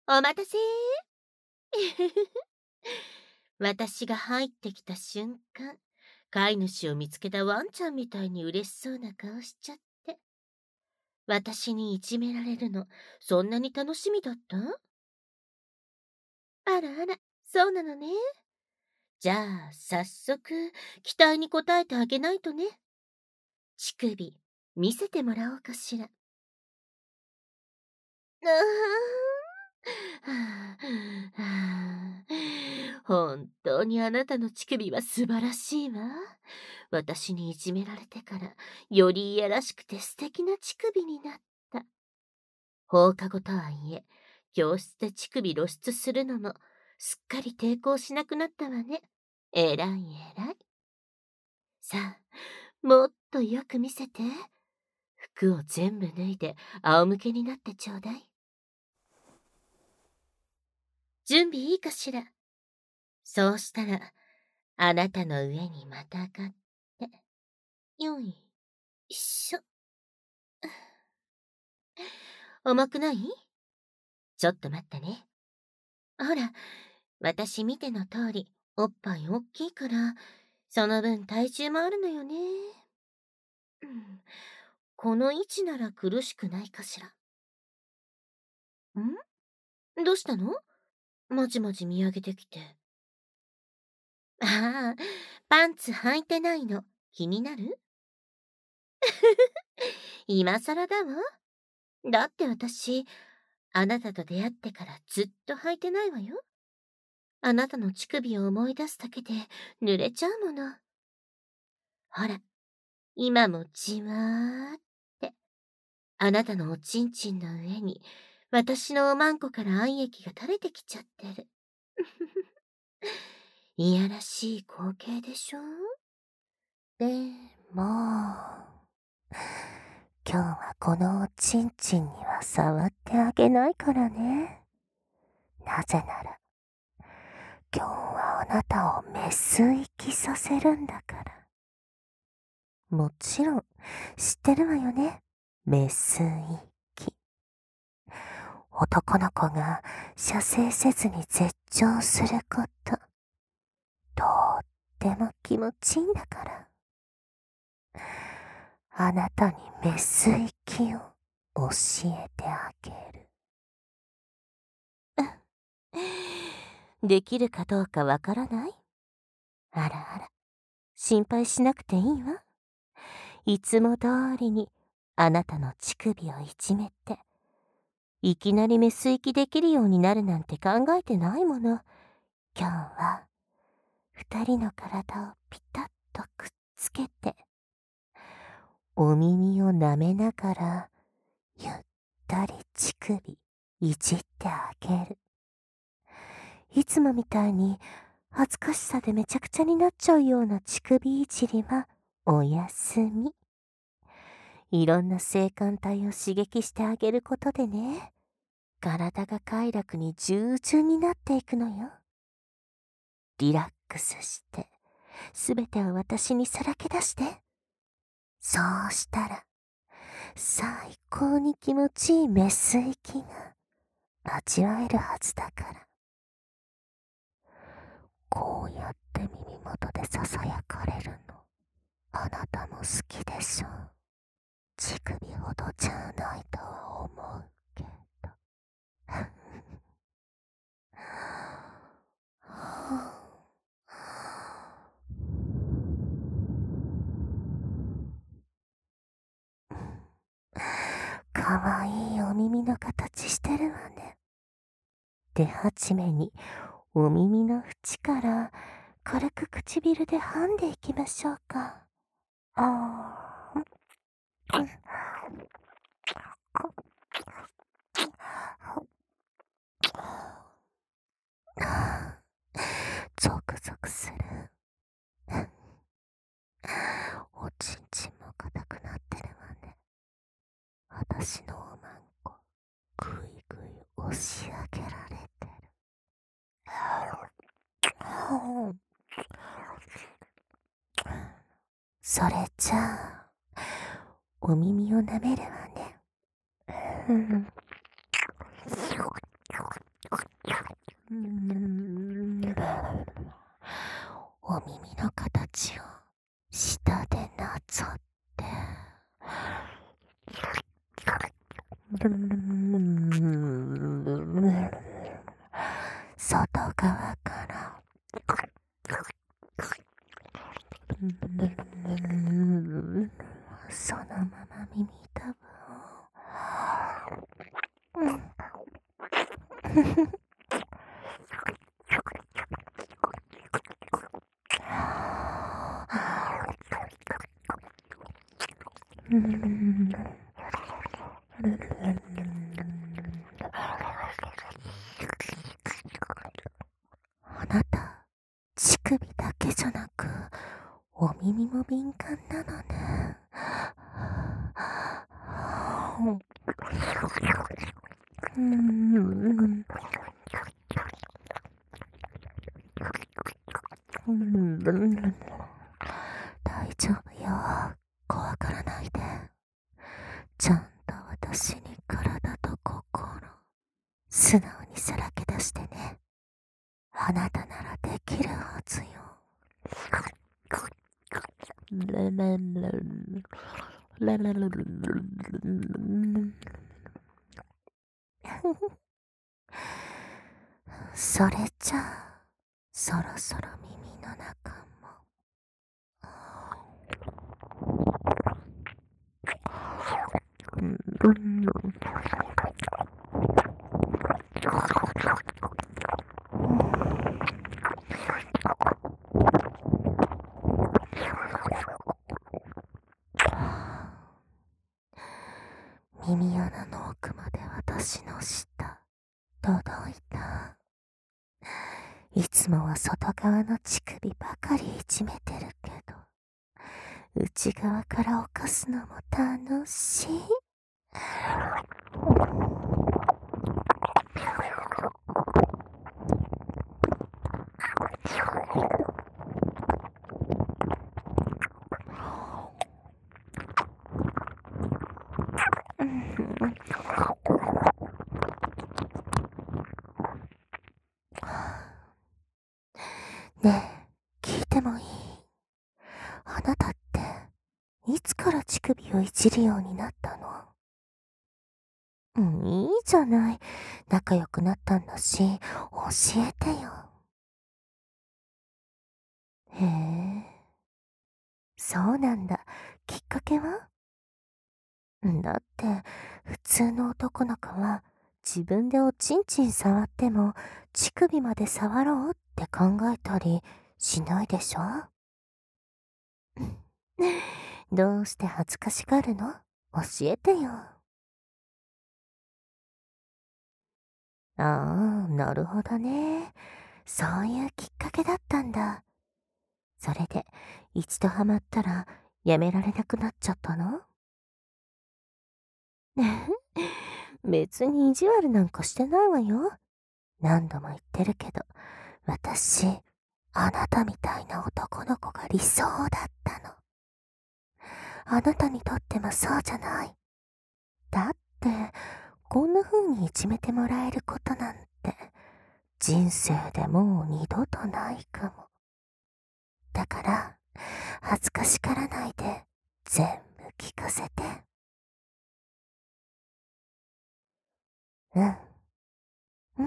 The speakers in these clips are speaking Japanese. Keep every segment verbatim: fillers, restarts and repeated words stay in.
お待たせ私が入ってきた瞬間、飼い主を見つけたワンちゃんみたいに嬉しそうな顔しちゃって。私にいじめられるの、そんなに楽しみだった？あらあら、そうなのね。じゃあ、早速、期待に応えてあげないとね。乳首、見せてもらおうかしら。ああ、はあ、はあ、本当にあなたの乳首は素晴らしいわ。私にいじめられてから、よりいやらしくて素敵な乳首になった。放課後とはいえ、教室で乳首露出するのも、すっかり抵抗しなくなったわね。えらいえらい。さあ、もっとよく見せて。服を全部脱いで仰向けになってちょうだい。準備いいかしら。そうしたら、あなたの上にまたがって。よいしょ。重くない？ちょっと待ってね。ほら、私見ての通り、おっぱい大きいから、その分体重もあるのよね。うん、この位置なら苦しくないかしら。ん？どうしたの？まじまじ見上げてきて。ああ、パンツ履いてないの。気になる？今更だわ。だって私、あなたと出会ってからずっと履いてないわよ。あなたの乳首を思い出すだけで濡れちゃうもの。ほら、今もじわーって、あなたのおちんちんの上に、私のおまんこから愛液が垂れてきちゃってる。いやらしい光景でしょ？ でも、今日はこのおちんちんには触ってあげないからね。なぜなら、今日はあなたをメス行きさせるんだから。もちろん、知ってるわよね。メス行き。男の子が射精せずに絶頂すること。とっても気持ちいいんだから。あなたにメス行きを教えてあげる。 できるかどうかわからない？あらあら、心配しなくていいわ。いつも通りにあなたの乳首をいじめて、いきなりメス行きできるようになるなんて考えてないもの。今日は、二人の体をピタッとくっつけて、お耳を舐めながら、ゆったり乳首いじってあげる。いつもみたいに恥ずかしさでめちゃくちゃになっちゃうような乳首いじりはおやすみ。いろんな性感帯を刺激してあげることでね、体が快楽に従順になっていくのよ。リラックスして、すべてを私にさらけ出して。そうしたら、最高に気持ちいいメス息が味わえるはずだから。こうやって耳元でささやかれるの、あなたも好きでしょ。乳首ほどじゃないとは思うけど。かわいいお耳の形してるわね。出始めにお耳の縁から軽く唇で噛んでいきましょうか。あーゾクゾクする。おちんちんも硬くなってるわね。私のおまんこ、ぐいぐい押し上げられてる。それじゃあ、お耳を舐めるわね。 外側からそのまま耳たぶをあなた、乳首だけじゃなくお耳も敏感なのね。大丈夫よ。怖がらないで。ちゃんと私に体と心素直にさらけ出してね。あなたならできるはずよ。それじゃあそろそろ耳の中も耳穴の奥まで私の舌届いた。いつもは外側の乳首ばかりいじめてるけど、内側から犯すのも楽しい。ねえ、聞いてもいい？あなたっていつから乳首をいじるようになったの？うん、いいじゃない。仲良くなったんだし、教えてよ。へえ、そうなんだ。きっかけは？だって、普通の男の子は自分でおちんちん触っても乳首まで触ろうって考えたりしないでしょ？どうして恥ずかしがるの？教えてよ。ああ、なるほどね。そういうきっかけだったんだ。それで、一度ハマったらやめられなくなっちゃったの？別に意地悪なんかしてないわよ。何度も言ってるけど、私、あなたみたいな男の子が理想だったの。あなたにとってもそうじゃない。だって、こんな風にいじめてもらえることなんて、人生でもう二度とないかも。だから、恥ずかしがらないで、全部聞かせて。うん。うん。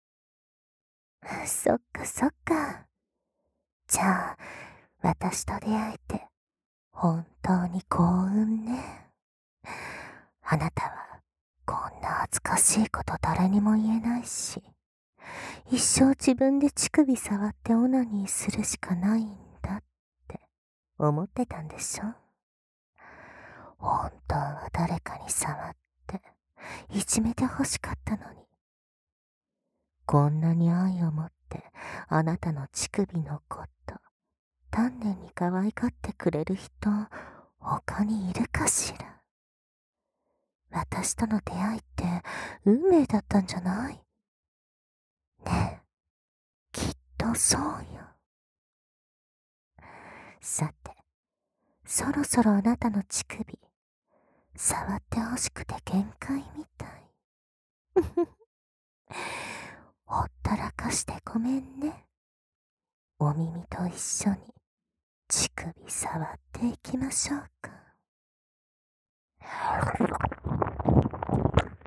そっかそっか。じゃあ、私と出会えて、本当に幸運ね。あなたは、こんな恥ずかしいこと誰にも言えないし、一生自分で乳首触ってオナニーするしかないんだって思ってたんでしょ？本当は誰かに触って、いじめて欲しかったのに。こんなに愛を持ってあなたの乳首のこと、丹念に可愛がってくれる人、他にいるかしら？私との出会いって運命だったんじゃない？ねえ、きっとそうよ。さて、そろそろあなたの乳首、触ってほしくて限界みたい。ほったらかしてごめんね。お耳と一緒に乳首触っていきましょうか。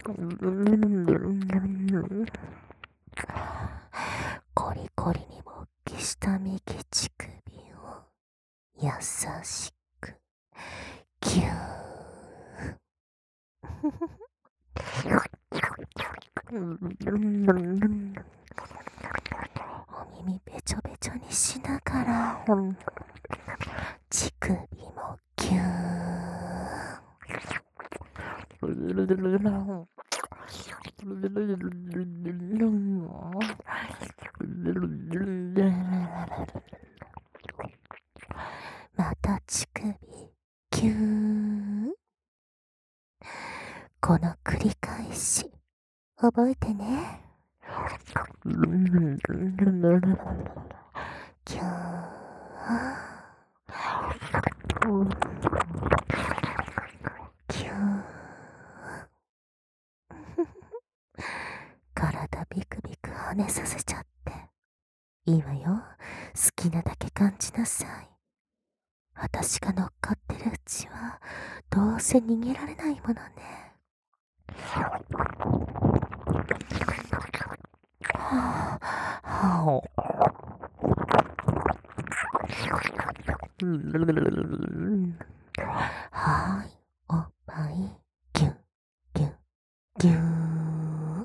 コリコリに勃起した右乳首を優しくギューお耳べちょべちょにしながら乳首もギューまた乳首ギュー。この繰り返し覚えてね。ギューギュー体ビクビク跳ねさせちゃっていいわよ。好きなだけ感じなさい。私が乗っかってるうちはどうせ逃げられないものね。はあ、はーい、おっぱいギュッギュッギュー。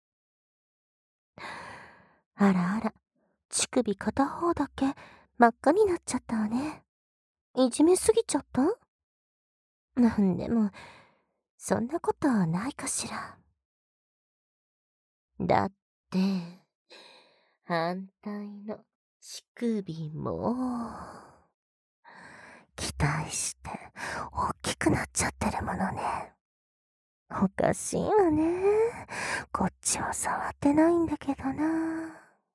あらあら、乳首片方だけ真っ赤になっちゃったわね。いじめすぎちゃった？なんでもそんなことはないかしら。だって反対の乳首も期待して大きくなっちゃってるものね。おかしいわね。こっちは触ってないんだけどな。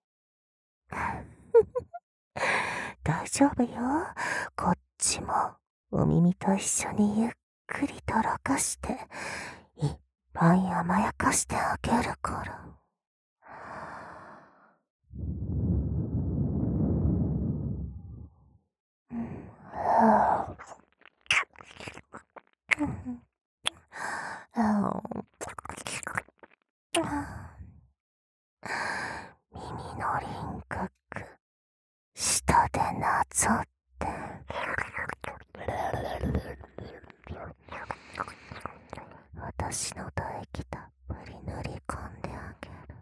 大丈夫よ。こっちもお耳と一緒にゆっくりとろかしていっぱい甘やかしてあげるから。耳の輪郭下でなぞって私の唾液たっぷり塗り込んであげる。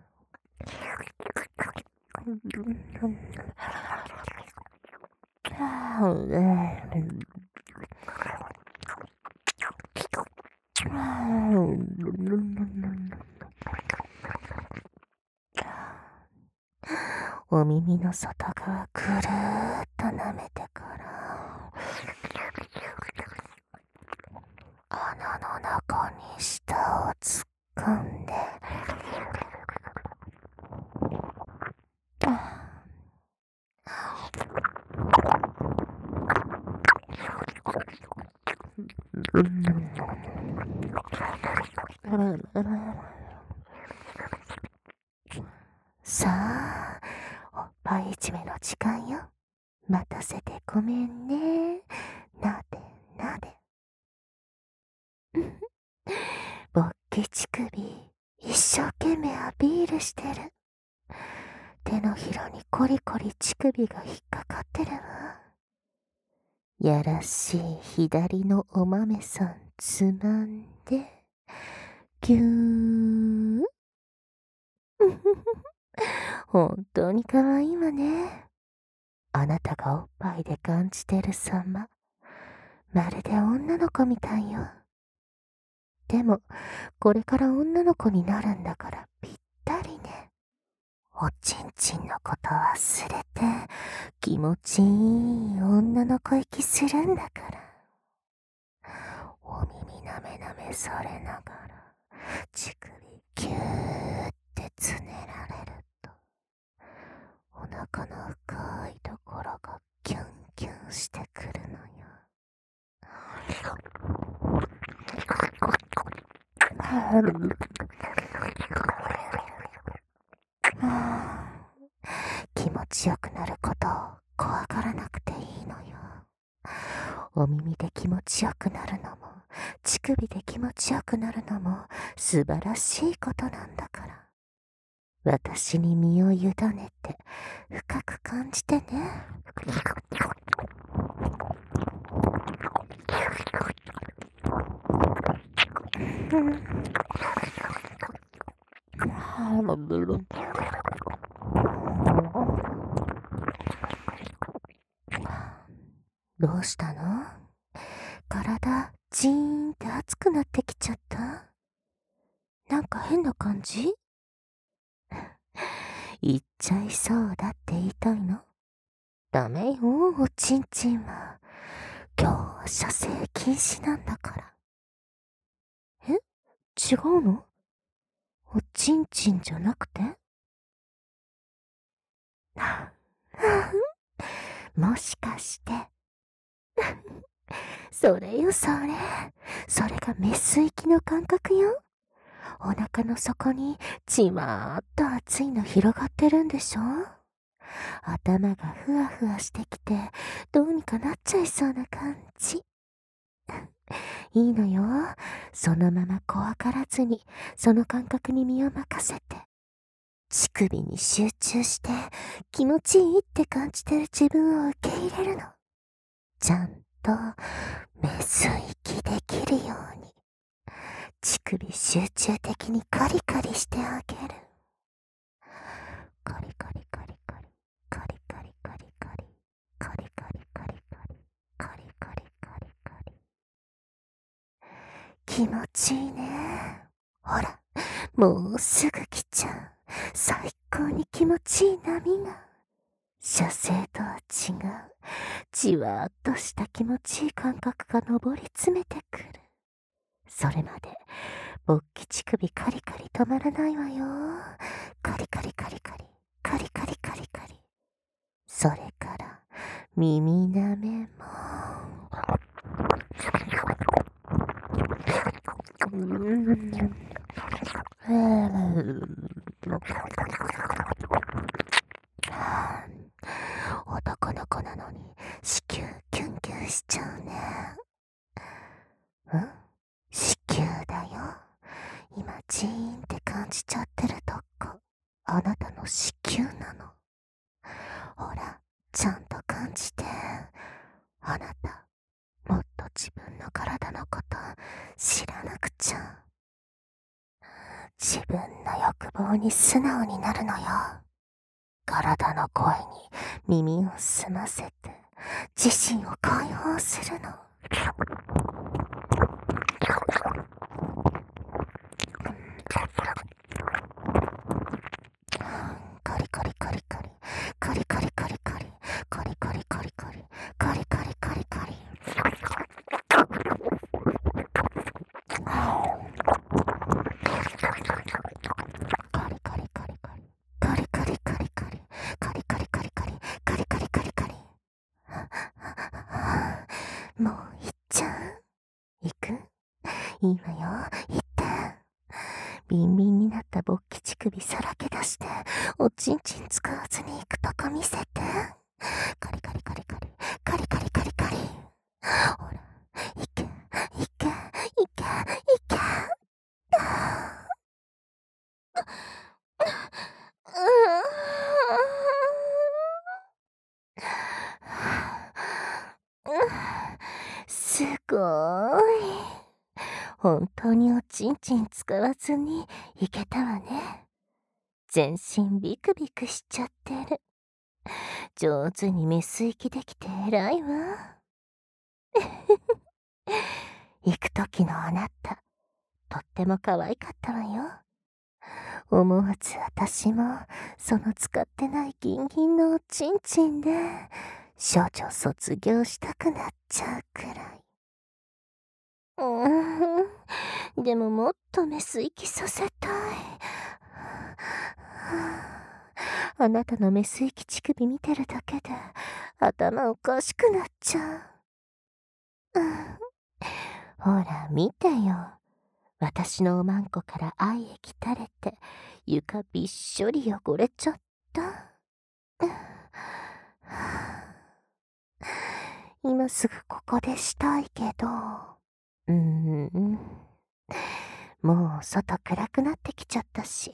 お耳の外側ぐるーっと舐めてから穴の中に舌を突っ込んでさあ、おっぱいいじめの時間よ。待たせてごめんね。なでなで。勃起乳首一生懸命アピールしてる。手のひらにコリコリ乳首が引っかかってるわ。やらしい左のお豆さんつまんでぎゅー本当に可愛いわね。あなたがおっぱいで感じてる様、まるで女の子みたいよ。でもこれから女の子になるんだからぴったりね。おちんちんのこと忘れて気持ちいい女の子息するんだから。お耳なめなめされながら乳首ギューってつねられるとお腹の深いところがキュンキュンしてくるのよ。気持ちよくなることを怖がらなくていいのよ。お耳で気持ちよくなるのも乳首で気持ちよくなるのも素晴らしいことなんだから。私に身を委ねて深く感じてね。どうしたの？体ジーンって熱くなってきちゃった？なんか変な感じ？言っちゃいそうだって言いたいの？ダメよ、おちんちんは。今日は射精禁止なんだから。え？違うの？おちんちんじゃなくて？もしかしてそれよそれ。それがメス息の感覚よ。お腹の底にじわーっと熱いの広がってるんでしょ？頭がふわふわしてきてどうにかなっちゃいそうな感じ。いいのよ。そのまま怖がらずにその感覚に身を任せて。乳首に集中して気持ちいいって感じてる自分を受け入れるの。ちゃんとメス息できるように乳首集中的にカリカリしてあげる。カリカリカリカリカリカリカリカリカリカリカリカリカリカリカリカリ。気持ちいいね。ほら、もうすぐ来ちゃう最高に気持ちいい波が。射精とは違うじわーっとした気持ちいい感覚が上り詰めてくる。それまで勃起乳首カリカリ止まらないわよ。カリカリカリカリカリカリカリカリ。それから耳なめも男の子なのに子宮キュンキュンしちゃうね。ん？子宮だよ。今ジーンって感じちゃってるとこ、あなたの子宮なの。ほら、ちゃんと感じて。あなた、もっと自分の体のこと知らなくちゃ。自分の欲望に素直になるのよ。体の声に耳を澄ませて自身を解放するの。カリカリカリカリカリカリカリカリカリカリカリカリカリカリカリカリ。もう行っちゃう？行く？いいわよ、行って。ビンビンになった勃起乳首さらけ出しておちんちん使わずに行くとこ見せて。カリカリカリカリカリカリカリカリ。ほら、行け行け行け行け。すごーい。本当におちんちん使わずにいけたわね。全身ビクビクしちゃってる。上手にメス息できて偉いわ。行く時のあなた、とっても可愛かったわよ。思わず私もその使ってないギンギンのおちんちんで少女卒業したくなっちゃうくらい。うーん、でももっとメス息させたい。あなたのメス息乳首見てるだけで頭おかしくなっちゃう。うん、ほら見てよ。私のおまんこから愛液垂れて床びっしょり汚れちゃった。今すぐここでしたいけど。 うーん。もう外暗くなってきちゃったし。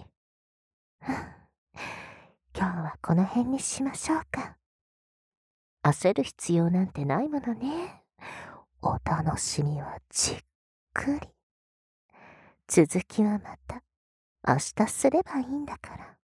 今日はこの辺にしましょうか。焦る必要なんてないものね。お楽しみはじっくり。続きはまた明日すればいいんだから。